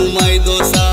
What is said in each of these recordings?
घुमाई दोसा।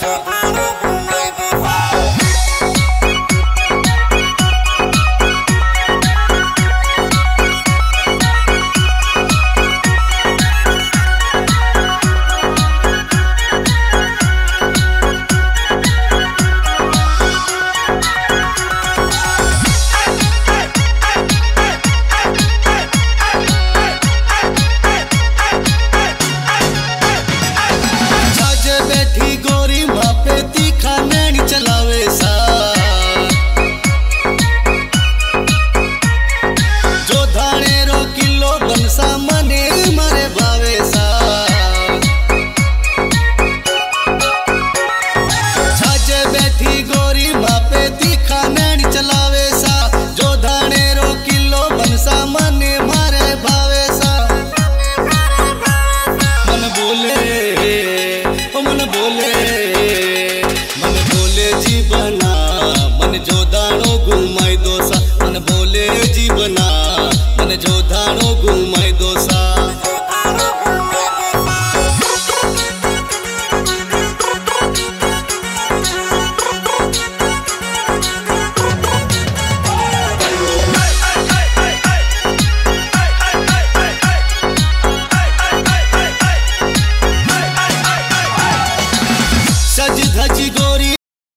जीवना मन जो धाणो घुमाई दोसा। सज धज गोरी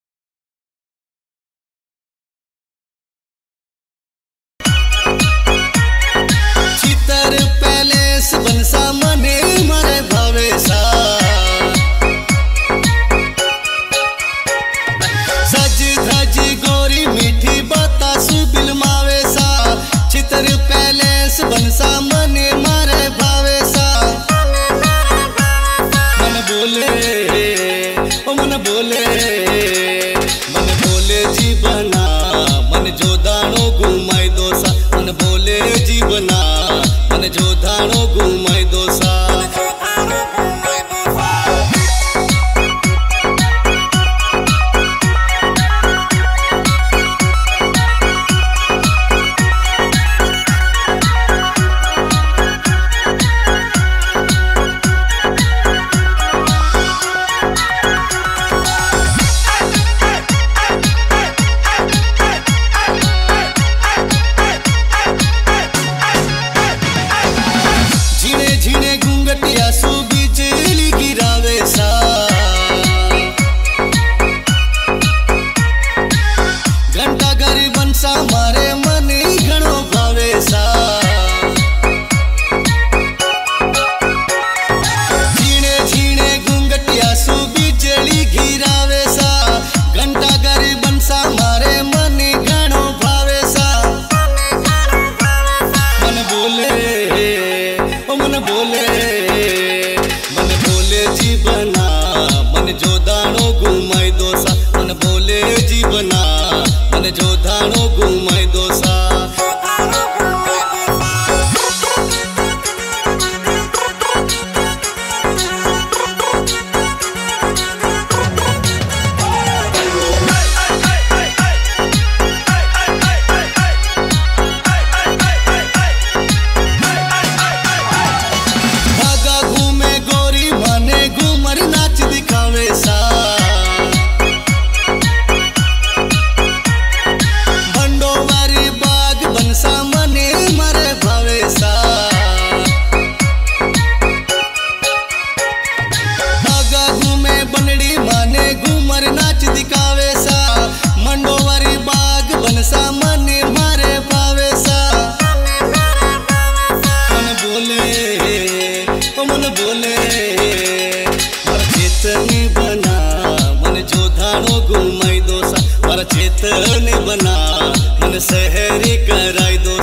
बनसा मने मारे भावे सा। सज धज गोरी मीठी बतासु बिलमावे सा। चितर पैलेस बनसा मने मारे भावे सा। मन बोले ओ मन बोले जीवना मन जो दाणो घुमाई दोसा। मन बोले जीवना मन जो धाणो घुमाई दोसा। झीने घूंघटिया सु बिजली गिरावे सा। घंटा घर बनसा मारे मन घणो भावे सा। झीने झीने घूंघटिया सु बिजली गिरावे सा। घंटा घर बनसा मारे मन घणो भावे सा। मन बोले मन बोले जीवना मन जो दाणो घुमाई दोसा। मन बोले जीवना मन जो दाणो घुमाई दोसा। मन बोले मारा चेतनी बना मन जो धाणो घुमाई दोसा। मारा चेतनी बना मन शहरी कराई दो।